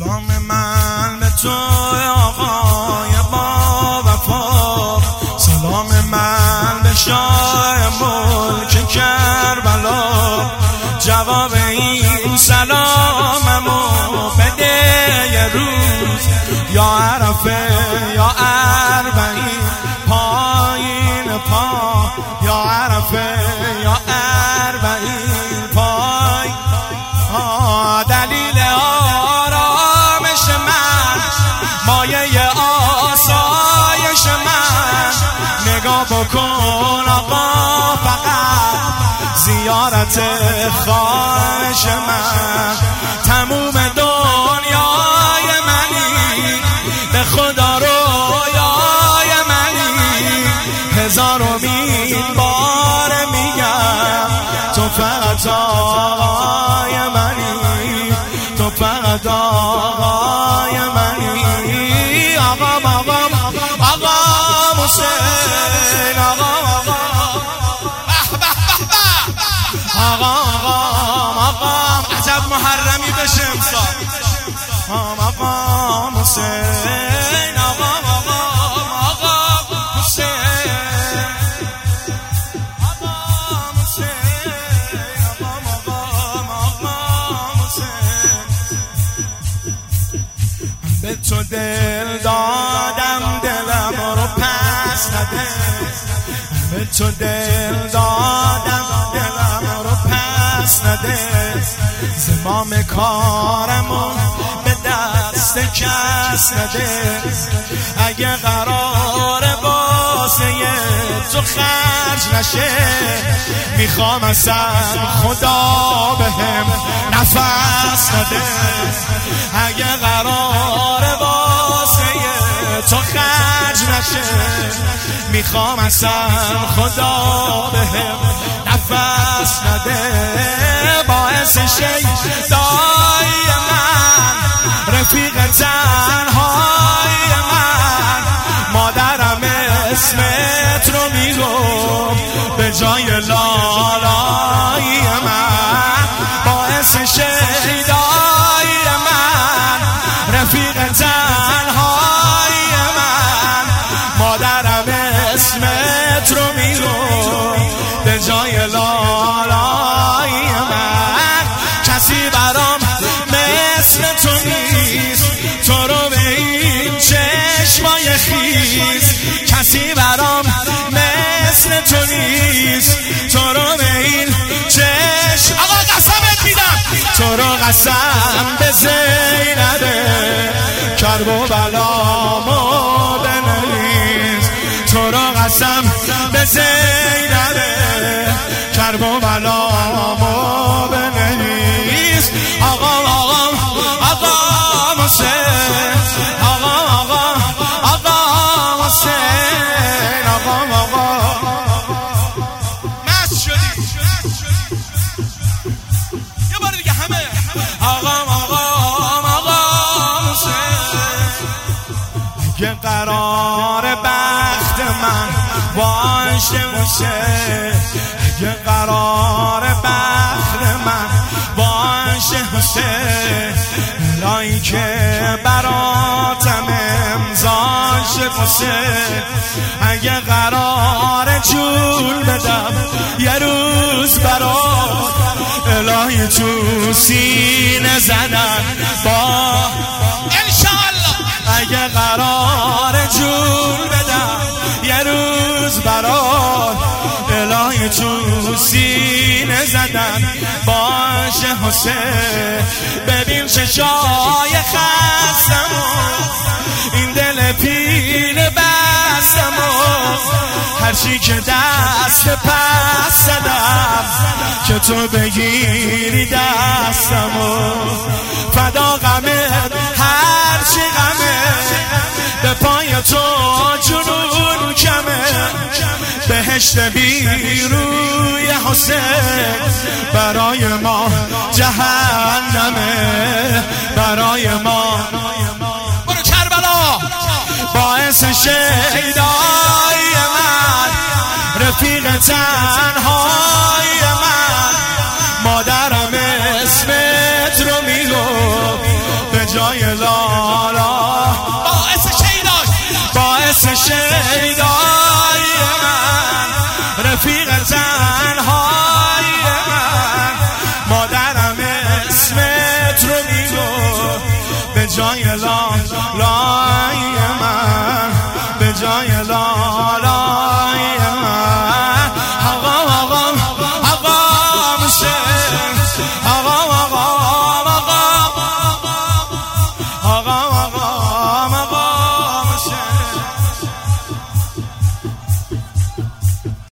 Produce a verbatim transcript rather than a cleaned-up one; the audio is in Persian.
سلام من به تو آقای با وفا، سلام من به شاه ملک کربلا. جواب این سلاممو بده یه روز، یا عرفه یا اربعین پایین پا، یا عرفه یا اربعین پای. دلیل آرامش من، مایه آسایش من، نگاه بکن آقا فقط زیارت خواهش من. تموم دنیای منی، به خدا رویای منی، هزار و مین بار میگم تو فقط آقای منی، تو فقط آقای منی. آقام آقام آقام حسین، آقام آقام به به به به، آقام آقام آقام عجب محرمی بشه امسال. آقام آقام حسین، آقام آقام آقام حسین، آقام حسین، آقام آقام آقام حسین. به تو دل دادم دلم رو پس نده، به تو دل دادم دلم رو پس نده. زمام کارمو به دست کس نده. اگه قراره واسه تو خرج نشه، میخوام اصلا خدا بهم نفس نده. اگه قراره واسه تو خرج نشه، میخوام اصلا خدا بهم نفس نده. باعث شیدای من، رفیق تنهای من، مادرم اسمت رو میگم به جای لالای من. باعث شیدای من، رفیق تنهای من، مادرم اسمت رو میگم به جای لالای من. کسی برام مثل تو نیست، تو رو به این چشمای خیز. کسی برام مثل تو نیست، تو رو به این چشم. آقا قسمت میدم، تو رو قسم به زینبه کرب و بلامو بنویس. تو رو قسم به زینبه کرب و بلامو بنویس. آقا آقا آقا حسین، آقا آقا آقا حسین، آقا آقا مست شدی. یه بار دیگه همه آقا آقا آقا حسین. اگه قرار بخت من باشه حسین، اگه قرار بخت من باشه حسین، الهی که براتم امضاش حسین. اگه قرار جون بدم یه روز برات، الهی تو سینه زدن با انشاءالله. اگه قرار جون بدم یه روز برات، الهی تو سینه زدن باشه حسین. ببین چشای خستمو، این دل پین بستمو، هرچی که دست پس زدم که تو بگیری دستمو. فدا غمت هرچی غمه، به پای تو جنون کمه. بهشت بی روی حسین برای ما جهنمه، برای ما. برو کربلا. باعث شیدای من، رفیق تنهای من، مادرم اسمت رو میگفت به جای لالا باعث شیدای باعث شیدای من رفیق تنها